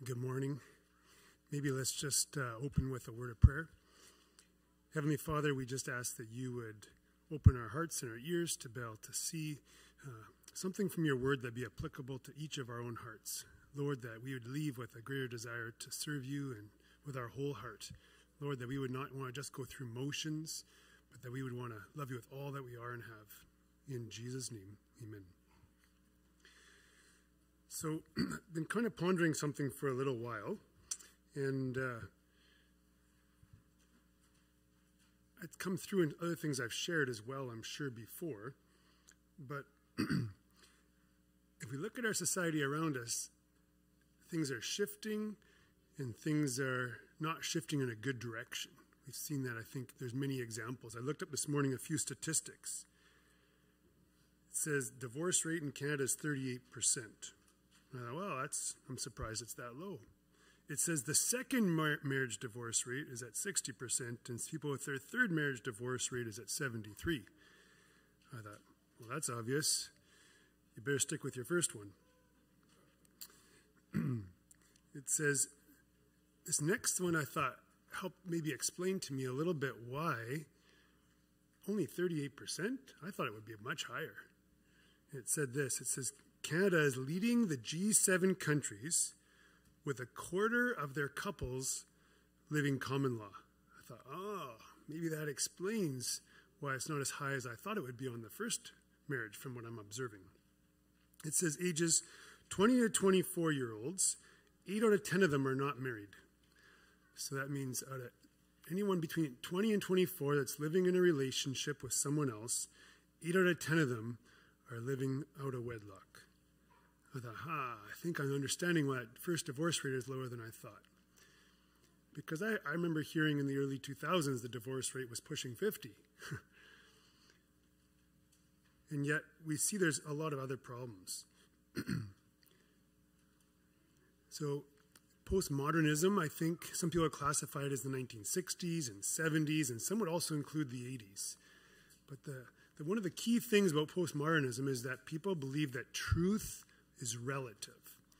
Good morning. Maybe let's just open with a word of prayer. Heavenly Father, we just ask that you would open our hearts and our ears to be able to see something from your word that be applicable to each of our own hearts. Lord, that we would leave with a greater desire to serve you and with our whole heart. Lord, that we would not want to just go through motions, but that we would want to love you with all that we are and have. In Jesus' name, amen. So, I've been kind of pondering something for a little while, and it's come through in other things I've shared as well, I'm sure, before. But if we look at our society around us, things are shifting, and things are not shifting in a good direction. We've seen that, I think, there's many examples. I looked up this morning a few statistics. It says divorce rate in Canada is 38%. I thought, well, I'm surprised it's that low. It says the second marriage divorce rate is at 60%, and people with their third marriage divorce rate is at 73%. I thought, well, that's obvious. You better stick with your first one. It says, this next one I thought helped maybe explain to me a little bit why only 38%? I thought it would be much higher. It said this, it says, Canada is leading the G7 countries with a quarter of their couples living common law. I thought, maybe that explains why it's not as high as I thought it would be on the first marriage from what I'm observing. It says ages 20 to 24-year-olds, 8 out of 10 of them are not married. So that means out of anyone between 20 and 24 that's living in a relationship with someone else, 8 out of 10 of them are living out of wedlock. I thought, I think I'm understanding why that first divorce rate is lower than I thought. Because I remember hearing in the early 2000s the divorce rate was pushing 50. And yet we see there's a lot of other problems. So postmodernism, I think some people classify it as the 1960s and 70s, and some would also include the 80s. But one of the key things about postmodernism is that people believe that truth is relative.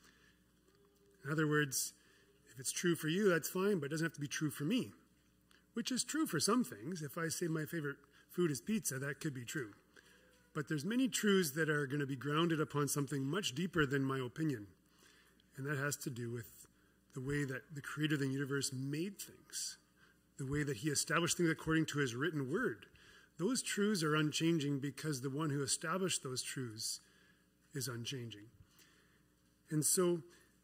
In other words, if it's true for you, that's fine, but it doesn't have to be true for me, which is true for some things. If I say my favorite food is pizza, that could be true. But there's many truths that are going to be grounded upon something much deeper than my opinion, and that has to do with the way that the creator of the universe made things, the way that he established things according to his written word. Those truths are unchanging because the one who established those truths is unchanging. And so,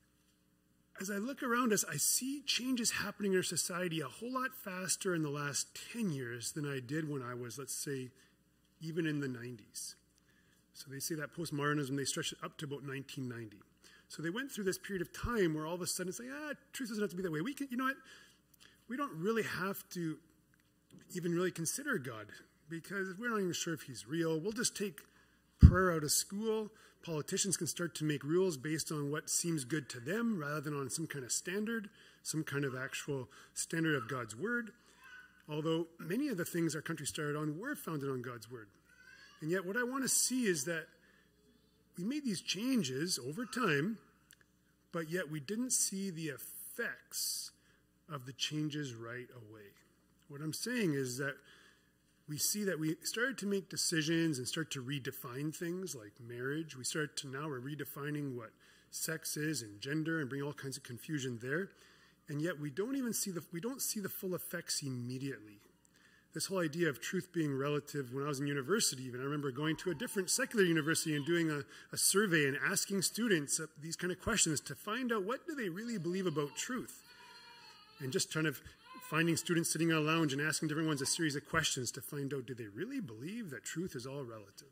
as I look around us, I see changes happening in our society a whole lot faster in the last 10 years than I did when I was, let's say, even in the 90s. So they say that postmodernism, they stretch it up to about 1990. So they went through this period of time where all of a sudden it's like, truth doesn't have to be that way. We can, you know what? We don't really have to even really consider God because we're not even sure if he's real. We'll just take prayer out of school. Politicians can start to make rules based on what seems good to them rather than on some kind of standard, some kind of actual standard of God's word. Although many of the things our country started on were founded on God's word. And yet what I want to see is that we made these changes over time, but yet we didn't see the effects of the changes right away. What I'm saying is that we see that we started to make decisions and start to redefine things like marriage. We're redefining what sex is and gender and bring all kinds of confusion there. And yet we don't see the full effects immediately. This whole idea of truth being relative, when I was in university even, I remember going to a different secular university and doing a survey and asking students these kind of questions to find out what do they really believe about truth. And just kind of finding students sitting in a lounge and asking different ones a series of questions to find out, do they really believe that truth is all relative?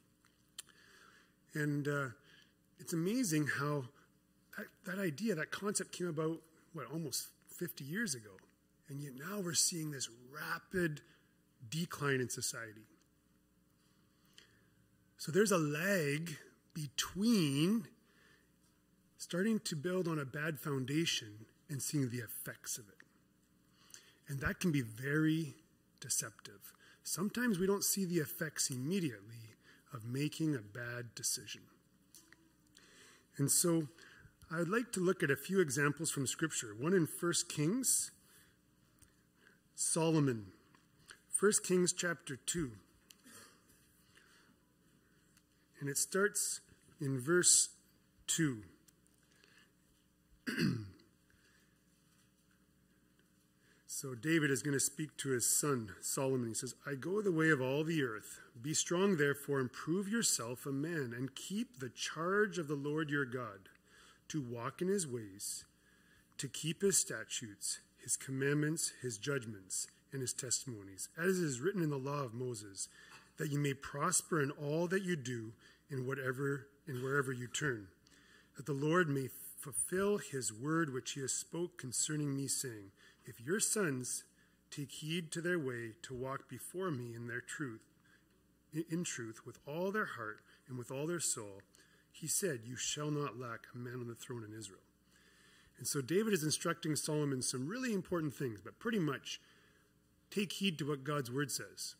And it's amazing how that idea, that concept came about, almost 50 years ago. And yet now we're seeing this rapid decline in society. So there's a lag between starting to build on a bad foundation and seeing the effects of it. And that can be very deceptive. Sometimes we don't see the effects immediately of making a bad decision. And so I'd like to look at a few examples from Scripture. One in 1 Kings, Solomon. 1 Kings chapter 2. And it starts in verse 2. So David is going to speak to his son, Solomon. He says, I go the way of all the earth. Be strong, therefore, and prove yourself a man, and keep the charge of the Lord your God, to walk in his ways, to keep his statutes, his commandments, his judgments, and his testimonies, as is written in the law of Moses, that you may prosper in all that you do, in whatever and wherever you turn, that the Lord may fulfill his word which he has spoke concerning me, saying, if your sons take heed to their way to walk before me in truth with all their heart and with all their soul, he said, you shall not lack a man on the throne in Israel. And so David is instructing Solomon some really important things, but pretty much take heed to what God's word says.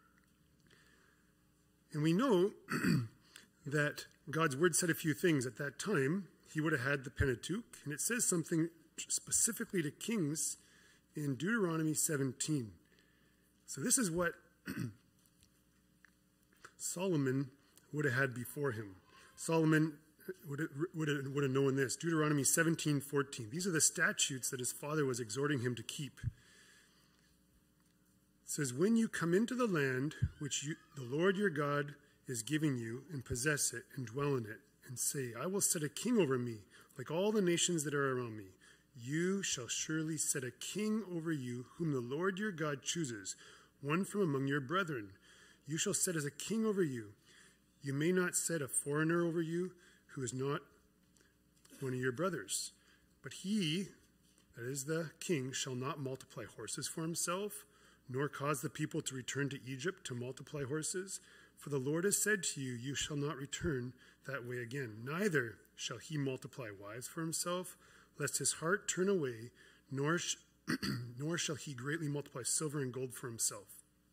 And we know that God's word said a few things. At that time, he would have had the Pentateuch, and it says something specifically to kings in Deuteronomy 17. So this is what Solomon would have had before him. Solomon would have known this. Deuteronomy 17:14. These are the statutes that his father was exhorting him to keep. It says, when you come into the land which the Lord your God is giving you, and possess it, and dwell in it, and say, I will set a king over me, like all the nations that are around me. You shall surely set a king over you, whom the Lord your God chooses, one from among your brethren. You shall set as a king over you. You may not set a foreigner over you, who is not one of your brothers. But he, that is the king, shall not multiply horses for himself, nor cause the people to return to Egypt to multiply horses. For the Lord has said to you, you shall not return that way again. Neither shall he multiply wives for himself, lest his heart turn away, nor shall he greatly multiply silver and gold for himself.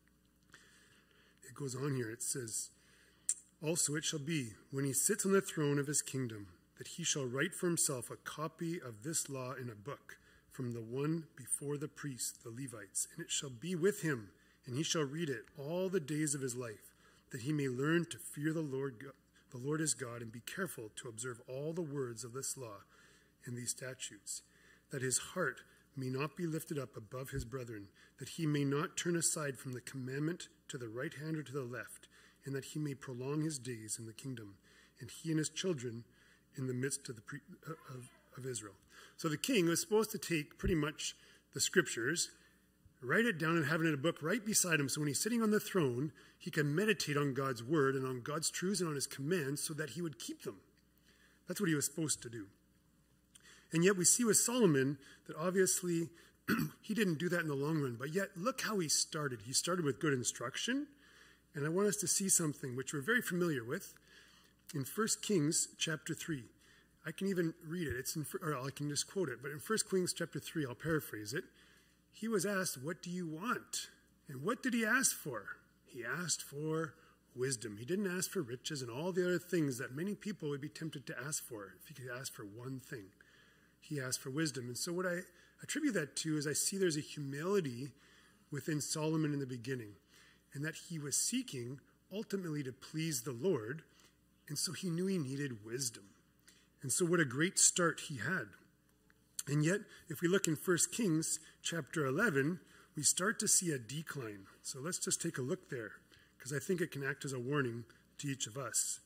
It goes on here. It says, also it shall be, when he sits on the throne of his kingdom, that he shall write for himself a copy of this law in a book, from the one before the priests, the Levites. And it shall be with him, and he shall read it all the days of his life, that he may learn to fear the Lord his God, and be careful to observe all the words of this law and these statutes, that his heart may not be lifted up above his brethren, that he may not turn aside from the commandment to the right hand or to the left, and that he may prolong his days in the kingdom, and he and his children in the midst of Israel. So the king was supposed to take pretty much the scriptures, write it down and have it in a book right beside him, so when he's sitting on the throne, he can meditate on God's word and on God's truths and on his commands so that he would keep them. That's what he was supposed to do. And yet we see with Solomon that obviously he didn't do that in the long run, but yet look how he started. He started with good instruction, and I want us to see something which we're very familiar with in 1 Kings chapter 3. I can even read it. Or I can just quote it. But in 1 Kings chapter 3, I'll paraphrase it. He was asked, what do you want? And what did he ask for? He asked for wisdom. He didn't ask for riches and all the other things that many people would be tempted to ask for if he could ask for one thing. He asked for wisdom. And so what I attribute that to is I see there's a humility within Solomon in the beginning, and that he was seeking ultimately to please the Lord, and so he knew he needed wisdom. And so what a great start he had. And yet, if we look in 1 Kings chapter 11, we start to see a decline. So let's just take a look there, because I think it can act as a warning to each of us.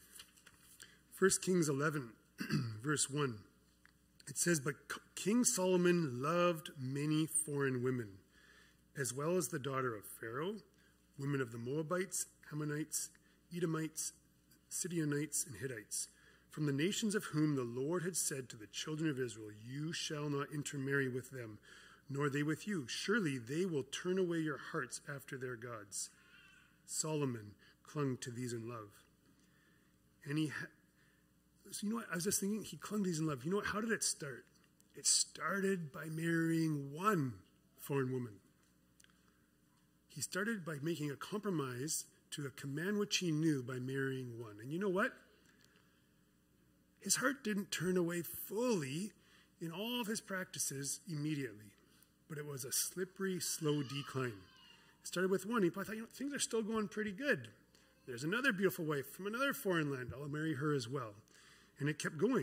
1 Kings 11, verse 1. It says, but King Solomon loved many foreign women, as well as the daughter of Pharaoh, women of the Moabites, Ammonites, Edomites, Sidonites, and Hittites, from the nations of whom the Lord had said to the children of Israel, you shall not intermarry with them, nor they with you. Surely they will turn away your hearts after their gods. Solomon clung to these in love. And so you know what, I was just thinking, he clung to these in love. You know what, how did it start? It started by marrying one foreign woman. He started by making a compromise to a command which he knew by marrying one. And you know what? his heart didn't turn away fully in all of his practices immediately, but it was a slippery, slow decline. It started with one. He probably thought, things are still going pretty good. There's another beautiful wife from another foreign land. I'll marry her as well. And it kept going.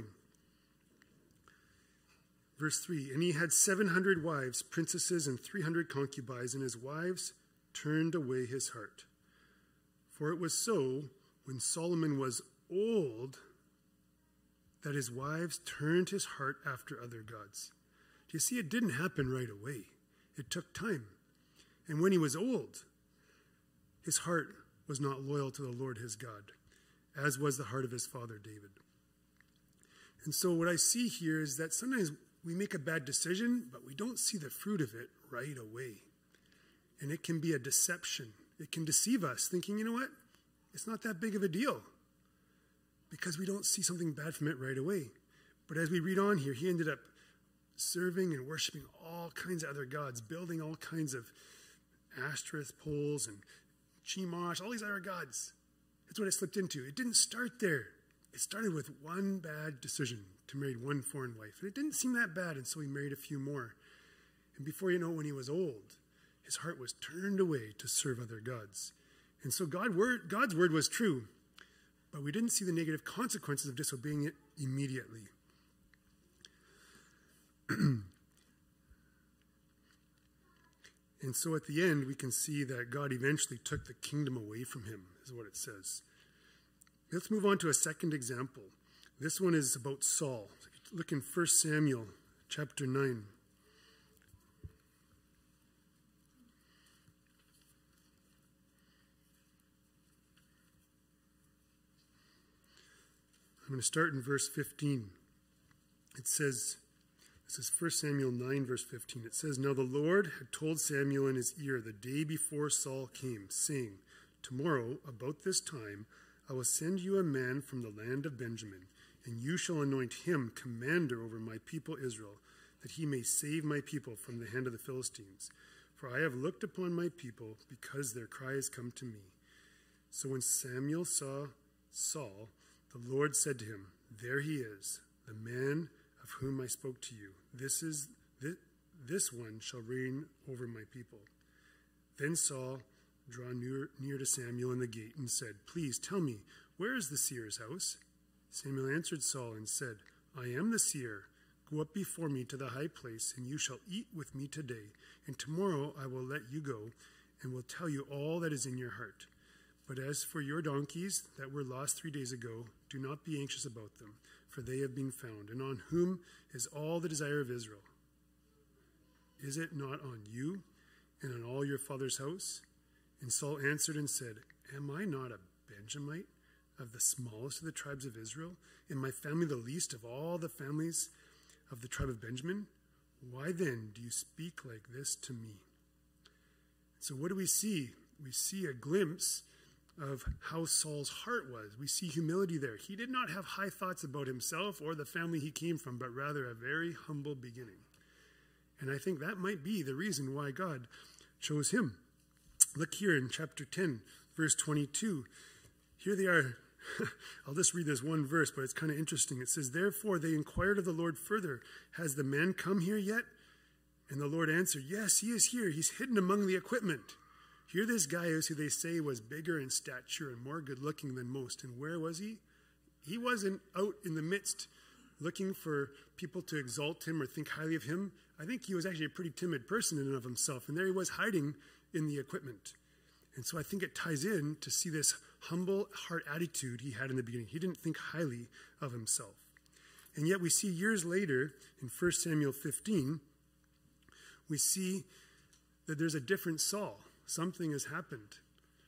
Verse 3, and he had 700 wives, princesses, and 300 concubines, and his wives turned away his heart. For it was so, when Solomon was old, that his wives turned his heart after other gods. Do you see, it didn't happen right away. It took time. And when he was old, his heart was not loyal to the Lord his God, as was the heart of his father David. And so what I see here is that sometimes we make a bad decision, but we don't see the fruit of it right away. And it can be a deception. It can deceive us, thinking, you know what? It's not that big of a deal, because we don't see something bad from it right away. But as we read on here, he ended up serving and worshiping all kinds of other gods, building all kinds of Ashtoreth poles and Chemosh, all these other gods. That's what it slipped into. It didn't start there. It started with one bad decision to marry one foreign wife. And it didn't seem that bad, and so he married a few more. And before you know it, when he was old, his heart was turned away to serve other gods. And so God's word was true, but we didn't see the negative consequences of disobeying it immediately. And so at the end, we can see that God eventually took the kingdom away from him, is what it says. Let's move on to a second example. This one is about Saul. Look in 1 Samuel chapter 9. I'm going to start in verse 15. It says, this is 1 Samuel 9, verse 15. It says, now the Lord had told Samuel in his ear the day before Saul came, saying, tomorrow, about this time, I will send you a man from the land of Benjamin, and you shall anoint him commander over my people Israel, that he may save my people from the hand of the Philistines. For I have looked upon my people, because their cry has come to me. So when Samuel saw Saul, the Lord said to him, there he is, the man of whom I spoke to you. This one shall reign over my people. Then Saul drew near to Samuel in the gate and said, please tell me, where is the seer's house? Samuel answered Saul and said, I am the seer. Go up before me to the high place, and you shall eat with me today. And tomorrow I will let you go, and will tell you all that is in your heart. But as for your donkeys that were lost 3 days ago, do not be anxious about them, for they have been found. And on whom is all the desire of Israel? Is it not on you and on all your father's house? And Saul answered and said, am I not a Benjamite, of the smallest of the tribes of Israel? And my family the least of all the families of the tribe of Benjamin? Why then do you speak like this to me? So what do we see? We see a glimpse of how Saul's heart was. We see humility there. He did not have high thoughts about himself or the family he came from, but rather a very humble beginning. And I think that might be the reason why God chose him. Look here in chapter 10, verse 22. Here they are. I'll just read this one verse, but it's kind of interesting. It says, therefore they inquired of the Lord further, has the man come here yet? And the Lord answered, yes, he is here. He's hidden among the equipment. Here this guy is, who they say was bigger in stature and more good looking than most. And where was he? He wasn't out in the midst looking for people to exalt him or think highly of him. I think he was actually a pretty timid person in and of himself. And there he was hiding in the equipment. And so I think it ties in to see this humble heart attitude he had in the beginning. He didn't think highly of himself. And yet we see years later in 1 Samuel 15, we see that there's a different Saul. Something has happened.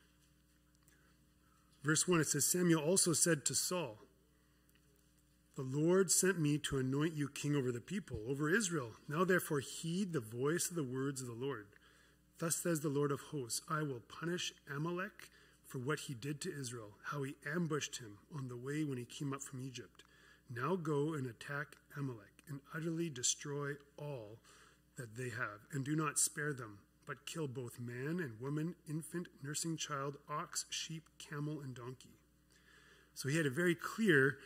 Verse 1, it says, Samuel also said to Saul, the Lord sent me to anoint you king over the people, over Israel. Now therefore heed the voice of the words of the Lord. Thus says the Lord of hosts, I will punish Amalek for what he did to Israel, how he ambushed him on the way when he came up from Egypt. Now go and attack Amalek and utterly destroy all that they have, and do not spare them, but kill both man and woman, infant, nursing child, ox, sheep, camel, and donkey. So he had a very clear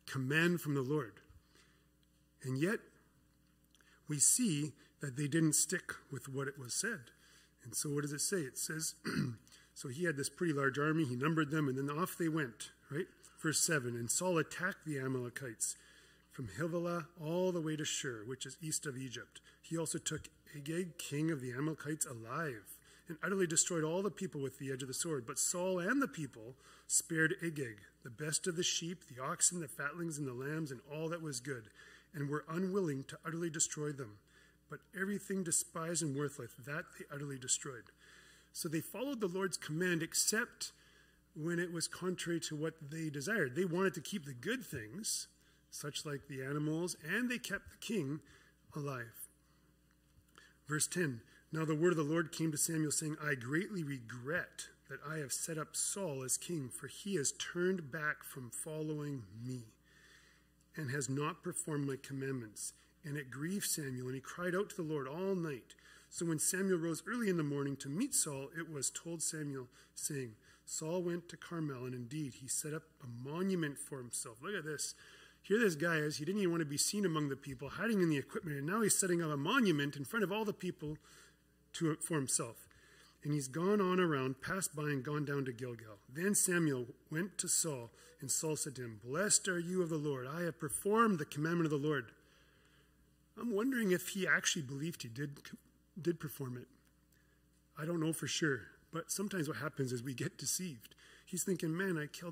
command from the Lord. And yet, we see that they didn't stick with what it was said. And so what does it say? It says, so he had this pretty large army, he numbered them, and then off they went, right? Verse 7, and Saul attacked the Amalekites from Havilah all the way to Shur, which is east of Egypt. He also took Agag, king of the Amalekites, alive, and utterly destroyed all the people with the edge of the sword. But Saul and the people spared Agag, the best of the sheep, the oxen, the fatlings, and the lambs, and all that was good, and were unwilling to utterly destroy them. But everything despised and worthless, that they utterly destroyed. So they followed the Lord's command, except when it was contrary to what they desired. They wanted to keep the good things, such like the animals, and they kept the king alive. Verse 10, now the word of the Lord came to Samuel, saying, I greatly regret that I have set up Saul as king, for he has turned back from following me, and has not performed my commandments. And it grieved Samuel, and he cried out to the Lord all night. So when Samuel rose early in the morning to meet Saul, it was told Samuel, saying, Saul went to Carmel, and indeed he set up a monument for himself. Look at this. Here this guy is. He didn't even want to be seen among the people, hiding in the equipment, and now he's setting up a monument in front of all the people for himself. And he's gone on around, passed by, and gone down to Gilgal. Then Samuel went to Saul, and Saul said to him, Blessed are you of the Lord. I have performed the commandment of the Lord. I'm wondering if he actually believed he did perform it. I don't know for sure, but sometimes what happens is we get deceived. He's thinking, man, I killed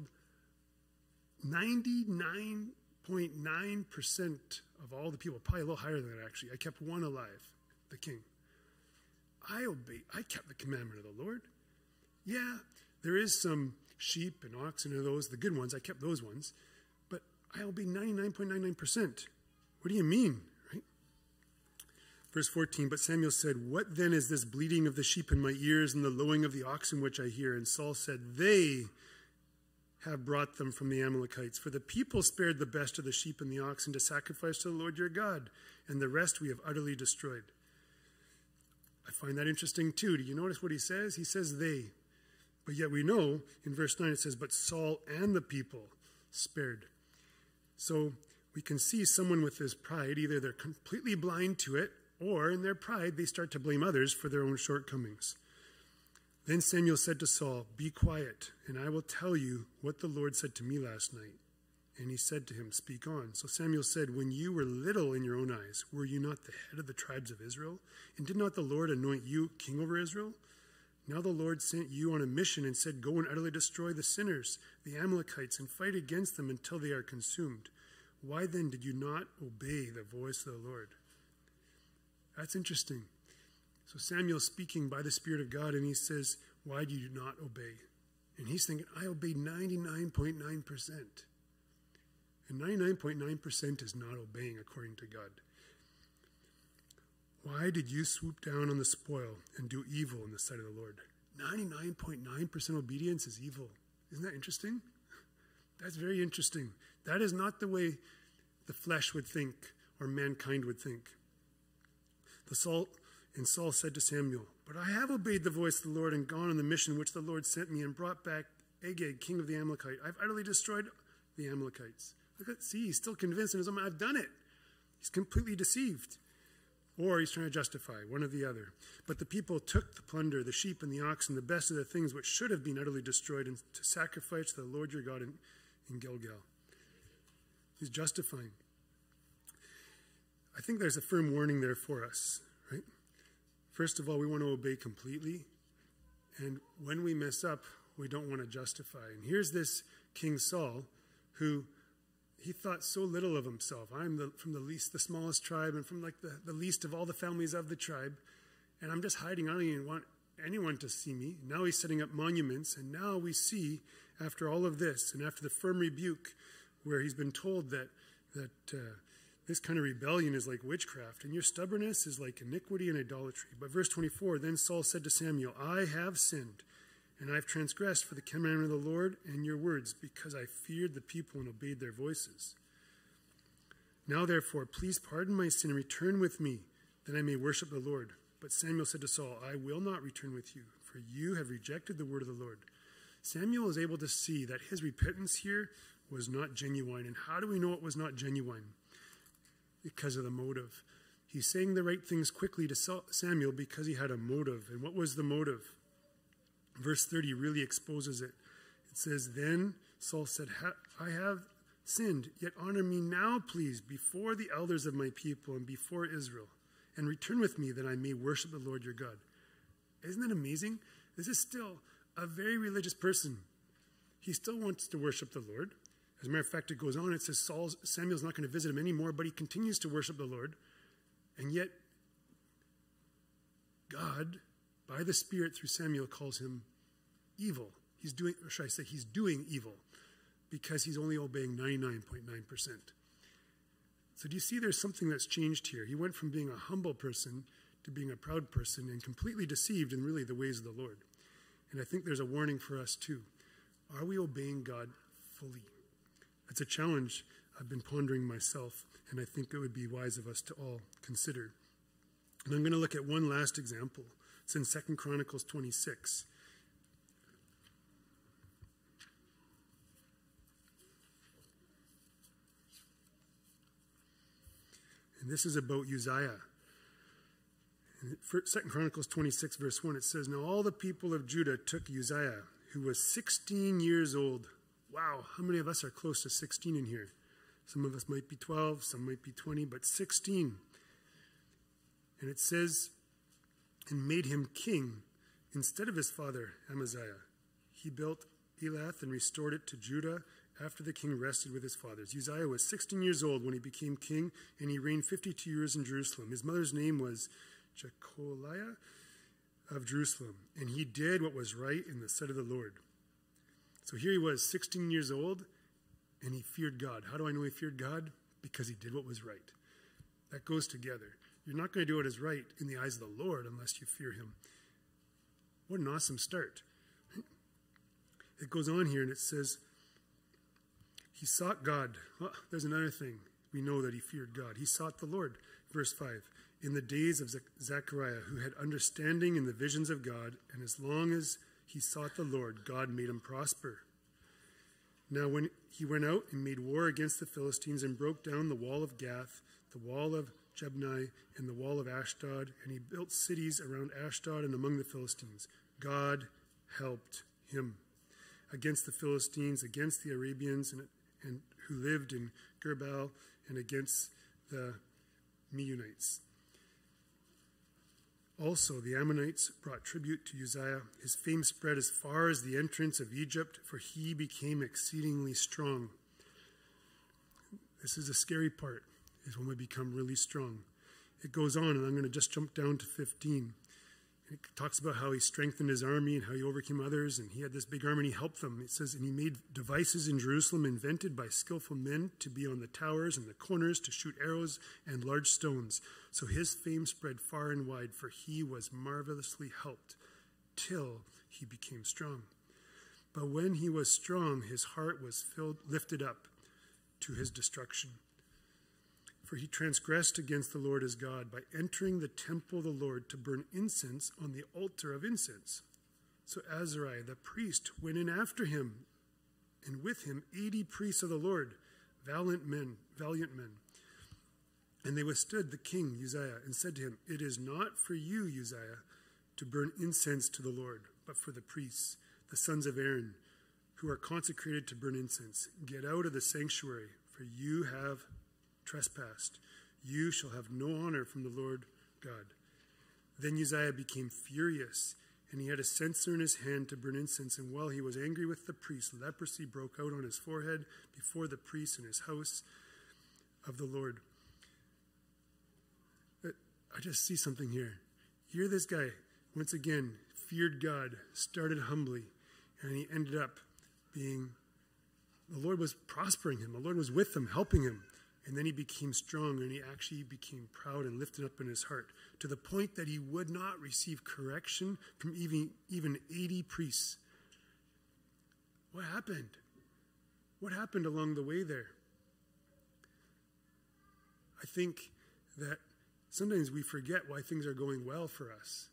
99.9% of all the people, probably a little higher than that actually. I kept one alive, the king. I kept the commandment of the Lord. Yeah, there is some sheep and oxen and those, the good ones, I kept those ones, but I obeyed 99.99%. What do you mean? Verse 14, but Samuel said, What then is this bleating of the sheep in my ears and the lowing of the oxen which I hear? And Saul said, They have brought them from the Amalekites. For the people spared the best of the sheep and the oxen to sacrifice to the Lord your God, and the rest we have utterly destroyed. I find that interesting too. Do you notice what he says? He says they. But yet we know in verse 9 it says, But Saul and the people spared. So we can see someone with this pride, either they're completely blind to it, or in their pride, they start to blame others for their own shortcomings. Then Samuel said to Saul, Be quiet, and I will tell you what the Lord said to me last night. And he said to him, Speak on. So Samuel said, When you were little in your own eyes, were you not the head of the tribes of Israel? And did not the Lord anoint you king over Israel? Now the Lord sent you on a mission and said, Go and utterly destroy the sinners, the Amalekites, and fight against them until they are consumed. Why then did you not obey the voice of the Lord? That's interesting. So Samuel's speaking by the Spirit of God, and he says, Why do you not obey? And he's thinking, I obeyed 99.9%. And 99.9% is not obeying according to God. Why did you swoop down on the spoil and do evil in the sight of the Lord? 99.9% obedience is evil. Isn't that interesting? That's very interesting. That is not the way the flesh would think or mankind would think. Saul said to Samuel, But I have obeyed the voice of the Lord and gone on the mission which the Lord sent me and brought back Agag, king of the Amalekites. I've utterly destroyed the Amalekites. He's still convinced in his own mind, I've done it. He's completely deceived. Or he's trying to justify, one or the other. But the people took the plunder, the sheep and the oxen, the best of the things which should have been utterly destroyed, and to sacrifice to the Lord your God in Gilgal. He's justifying. I think there's a firm warning there for us, right? First of all, we want to obey completely. And when we mess up, we don't want to justify. And here's this King Saul who he thought so little of himself. I'm from the smallest tribe, and from like the least of all the families of the tribe. And I'm just hiding. I don't even want anyone to see me. Now he's setting up monuments. And now we see, after all of this, and after the firm rebuke, where he's been told that this kind of rebellion is like witchcraft, and your stubbornness is like iniquity and idolatry. But verse 24, then Saul said to Samuel, I have sinned, and I have transgressed for the commandment of the Lord and your words, because I feared the people and obeyed their voices. Now therefore, please pardon my sin and return with me, that I may worship the Lord. But Samuel said to Saul, I will not return with you, for you have rejected the word of the Lord. Samuel is able to see that his repentance here was not genuine. And how do we know it was not genuine? Because of the motive. He's saying the right things quickly to Samuel because he had a motive. And what was the motive? Verse 30 really exposes it. It says, "Then Saul said, I have sinned, yet honor me now, please, before the elders of my people and before Israel, and return with me that I may worship the Lord your God." Isn't that amazing? This is still a very religious person. He still wants to worship the Lord. As a matter of fact, it goes on. It says Samuel's not going to visit him anymore, but he continues to worship the Lord. And yet, God, by the Spirit through Samuel, calls him evil. He's doing evil because he's only obeying 99.9%. So do you see there's something that's changed here? He went from being a humble person to being a proud person and completely deceived in really the ways of the Lord. And I think there's a warning for us too. Are we obeying God fully? It's a challenge I've been pondering myself, and I think it would be wise of us to all consider. And I'm going to look at one last example. It's in 2 Chronicles 26. And this is about Uzziah. In 2 Chronicles 26, verse 1, it says, "Now all the people of Judah took Uzziah, who was 16 years old." Wow, how many of us are close to 16 in here? Some of us might be 12, some might be 20, but 16. And it says, "And made him king instead of his father Amaziah. He built Elath and restored it to Judah after the king rested with his fathers." Uzziah was 16 years old when he became king, and he reigned 52 years in Jerusalem. His mother's name was Jecoliah of Jerusalem, and he did what was right in the sight of the Lord. So here he was, 16 years old, and he feared God. How do I know he feared God? Because he did what was right. That goes together. You're not going to do what is right in the eyes of the Lord unless you fear him. What an awesome start. It goes on here and it says, he sought God. Oh, there's another thing. We know that he feared God. He sought the Lord. Verse 5, "In the days of Zechariah, who had understanding in the visions of God, and as long as he sought the Lord, God made him prosper. Now when he went out and made war against the Philistines and broke down the wall of Gath, the wall of Jebni, and the wall of Ashdod, and he built cities around Ashdod and among the Philistines, God helped him against the Philistines, against the Arabians, and who lived in Gerbal, and against the Meunites. Also, the Ammonites brought tribute to Uzziah. His fame spread as far as the entrance of Egypt, for he became exceedingly strong." This is the scary part, is when we become really strong. It goes on, and I'm going to just jump down to 15. It talks about how he strengthened his army and how he overcame others, and he had this big army and he helped them. It says, "And he made devices in Jerusalem invented by skillful men to be on the towers and the corners to shoot arrows and large stones. So his fame spread far and wide, for he was marvelously helped till he became strong. But when he was strong, his heart was lifted up to his destruction. For he transgressed against the Lord his God by entering the temple of the Lord to burn incense on the altar of incense. So Azariah the priest went in after him, and with him 80 priests of the Lord, valiant men. And they withstood the king Uzziah and said to him, "It is not for you, Uzziah, to burn incense to the Lord, but for the priests, the sons of Aaron, who are consecrated to burn incense. Get out of the sanctuary, for you have trespassed. You shall have no honor from the Lord God." Then Uzziah became furious, and he had a censer in his hand to burn incense. And while he was angry with the priests, leprosy broke out on his forehead before the priests in his house of the Lord. I just see something here. Here this guy, once again, feared God, started humbly, and he ended up being, the Lord was prospering him. The Lord was with him, helping him. And then he became strong, and he actually became proud and lifted up in his heart to the point that he would not receive correction from even 80 priests. What happened? What happened along the way there? I think that sometimes we forget why things are going well for us.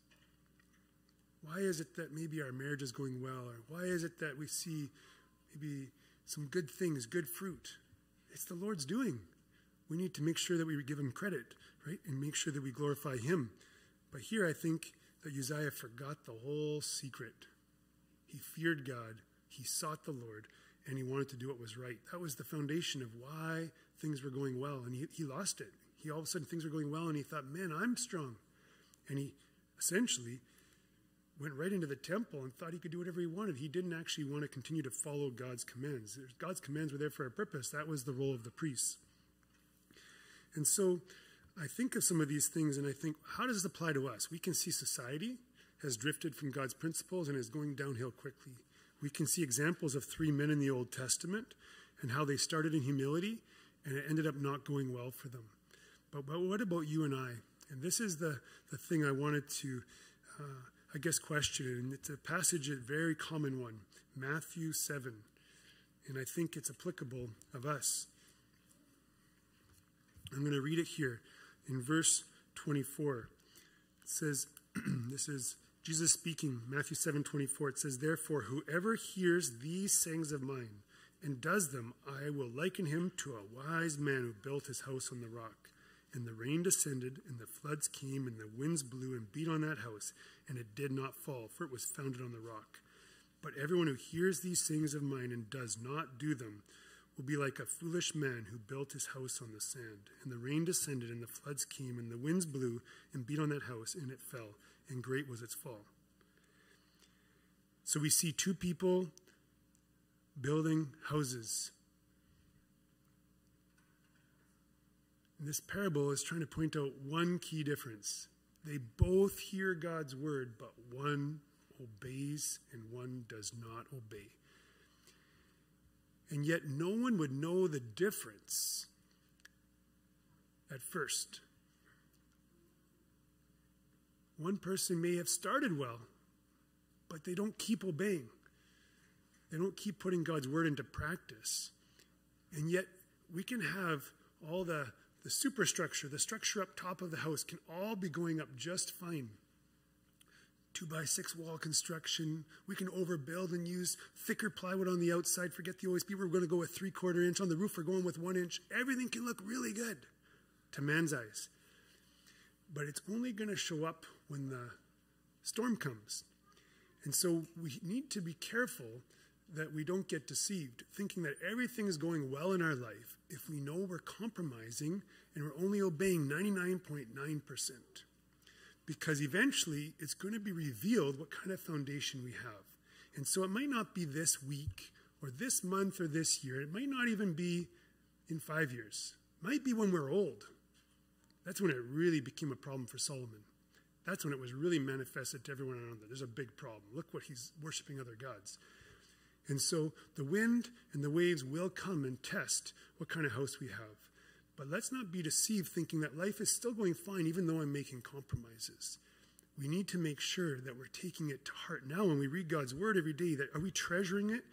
Why is it that maybe our marriage is going well? Or why is it that we see maybe some good things, good fruit. It's the Lord's doing. We need to make sure that we give him credit, right? And make sure that we glorify him. But here I think that Uzziah forgot the whole secret. He feared God, he sought the Lord, and he wanted to do what was right. That was the foundation of why things were going well, and he lost it. He all of a sudden things were going well, and he thought, man, I'm strong. And he essentially went right into the temple and thought he could do whatever he wanted. He didn't actually want to continue to follow God's commands. God's commands were there for a purpose. That was the role of the priests. And so I think of some of these things and I think, how does this apply to us? We can see society has drifted from God's principles and is going downhill quickly. We can see examples of 3 men in the Old Testament and how they started in humility and it ended up not going well for them. But what about you and I? And this is the thing I wanted to, question. And it's a passage, a very common one, Matthew 7. And I think it's applicable of us. I'm going to read it here in verse 24. It says, this is Jesus speaking, Matthew 7:24. It says, therefore, whoever hears these sayings of mine and does them, I will liken him to a wise man who built his house on the rock. And the rain descended, and the floods came, and the winds blew and beat on that house, and it did not fall, for it was founded on the rock. But everyone who hears these sayings of mine and does not do them will be like a foolish man who built his house on the sand. And the rain descended, and the floods came, and the winds blew and beat on that house, and it fell, and great was its fall. So we see two people building houses. And this parable is trying to point out one key difference. They both hear God's word, but one obeys and one does not obey. And yet no one would know the difference at first. One person may have started well, but they don't keep obeying. They don't keep putting God's word into practice. And yet we can have all the superstructure, the structure up top of the house can all be going up just fine. 2x6 wall construction. We can overbuild and use thicker plywood on the outside. Forget the OSB. We're going to go with 3/4 inch on the roof. We're going with 1 inch. Everything can look really good to man's eyes. But it's only going to show up when the storm comes. And so we need to be careful that we don't get deceived, thinking that everything is going well in our life if we know we're compromising and we're only obeying 99.9%. Because eventually it's going to be revealed what kind of foundation we have. And so it might not be this week or this month or this year. It might not even be in 5 years. It might be when we're old. That's when it really became a problem for Solomon. That's when it was really manifested to everyone around there. There's a big problem. Look what he's worshiping other gods. And so the wind and the waves will come and test what kind of house we have. But let's not be deceived thinking that life is still going fine even though I'm making compromises. We need to make sure that we're taking it to heart now when we read God's word every day. That are we treasuring it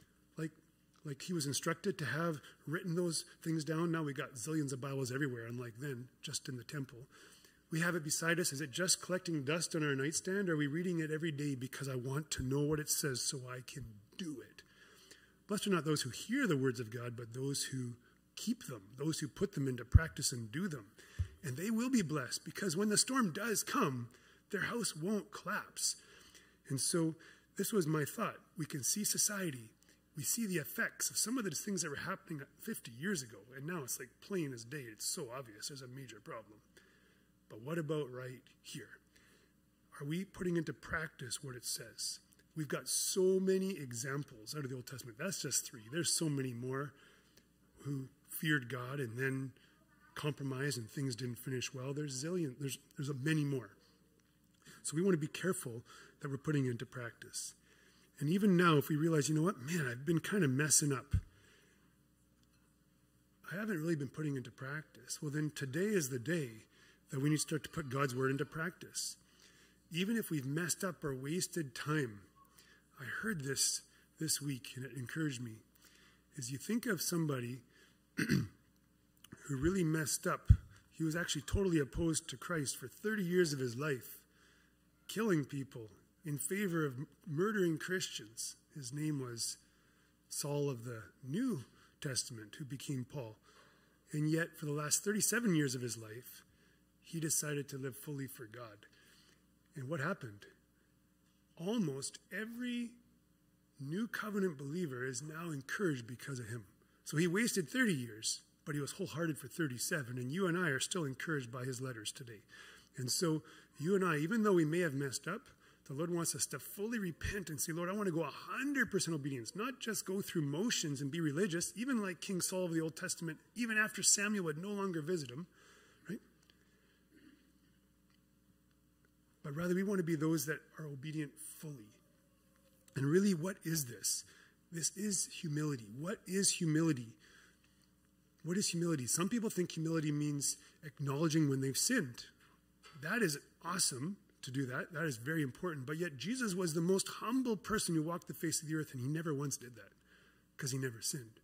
like he was instructed to have written those things down? Now we got zillions of Bibles everywhere, unlike then, just in the temple. We have it beside us. Is it just collecting dust on our nightstand? Or are we reading it every day because I want to know what it says so I can do it? Blessed are not those who hear the words of God, but those who keep them, those who put them into practice and do them. And they will be blessed because when the storm does come, their house won't collapse. And so this was my thought. We can see society. We see the effects of some of the things that were happening 50 years ago. And now it's like plain as day. It's so obvious there's a major problem. But what about right here? Are we putting into practice what it says? We've got so many examples out of the Old Testament. That's just 3. There's so many more who feared God and then compromised and things didn't finish well. There's many more. So we want to be careful that we're putting into practice. And even now, if we realize, you know what, man, I've been kind of messing up. I haven't really been putting into practice. Well, then today is the day that we need to start to put God's word into practice. Even if we've messed up or wasted time. I heard this week and it encouraged me. Is you think of somebody who really messed up. He was actually totally opposed to Christ for 30 years of his life, killing people in favor of murdering Christians. His name was Saul of the New Testament, who became Paul. And yet, for the last 37 years of his life, he decided to live fully for God. And what happened? Almost every new covenant believer is now encouraged because of him. So he wasted 30 years, but he was wholehearted for 37. And you and I are still encouraged by his letters today. And so you and I, even though we may have messed up, the Lord wants us to fully repent and say, Lord, I want to go 100% obedience, not just go through motions and be religious, even like King Saul of the Old Testament, even after Samuel would no longer visit him, right? But rather we want to be those that are obedient fully. And really, what is this? This is humility. What is humility? What is humility? Some people think humility means acknowledging when they've sinned. That is awesome to do that. That is very important. But yet Jesus was the most humble person who walked the face of the earth, and he never once did that because he never sinned.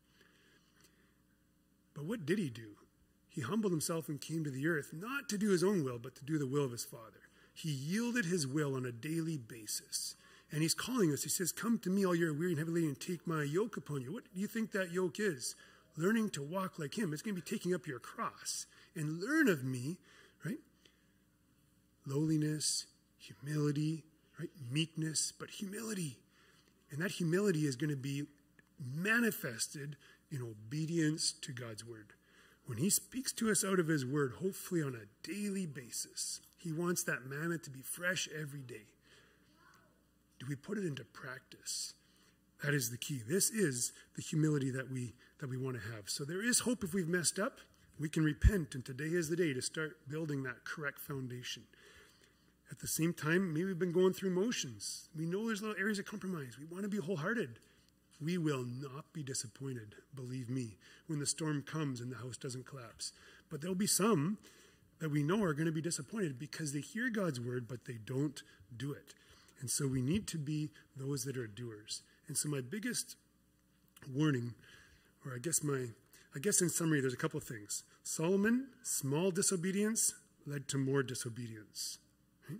But what did he do? He humbled himself and came to the earth, not to do his own will, but to do the will of his Father. He yielded his will on a daily basis. And he's calling us. He says, come to me, all you are weary and heavy laden, and take my yoke upon you. What do you think that yoke is? Learning to walk like him. It's going to be taking up your cross. And learn of me, right? Lowliness, humility, right? Meekness, but humility. And that humility is going to be manifested in obedience to God's word. When he speaks to us out of his word, hopefully on a daily basis, he wants that manna to be fresh every day. Do we put it into practice? That is the key. This is the humility that we want to have. So there is hope if we've messed up. We can repent, and today is the day to start building that correct foundation. At the same time, maybe we've been going through motions. We know there's little areas of compromise. We want to be wholehearted. We will not be disappointed, believe me, when the storm comes and the house doesn't collapse. But there'll be some that we know are going to be disappointed because they hear God's word, but they don't do it. And so we need to be those that are doers. And so my biggest warning, or I guess in summary, there's a couple of things. Solomon, small disobedience led to more disobedience. Right?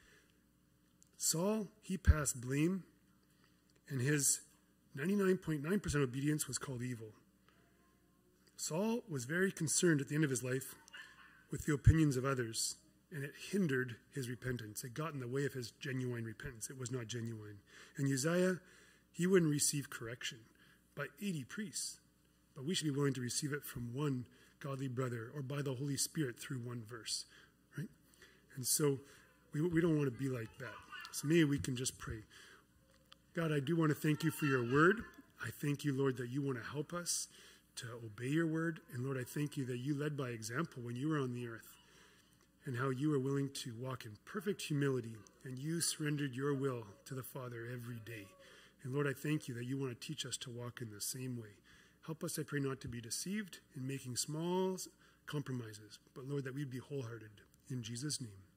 Saul, he passed blame, and his 99.9% obedience was called evil. Saul was very concerned at the end of his life with the opinions of others, and it hindered his repentance. It got in the way of his genuine repentance. It was not genuine. And Uzziah, he wouldn't receive correction by 80 priests, but we should be willing to receive it from one godly brother or by the Holy Spirit through one verse, right? And so we don't want to be like that. So maybe we can just pray. God, I do want to thank you for your word. I thank you, Lord, that you want to help us to obey your word. And Lord, I thank you that you led by example when you were on the earth, and how you are willing to walk in perfect humility, and you surrendered your will to the Father every day. And Lord, I thank you that you want to teach us to walk in the same way. Help us, I pray, not to be deceived in making small compromises, but Lord, that we'd be wholehearted. In Jesus' name.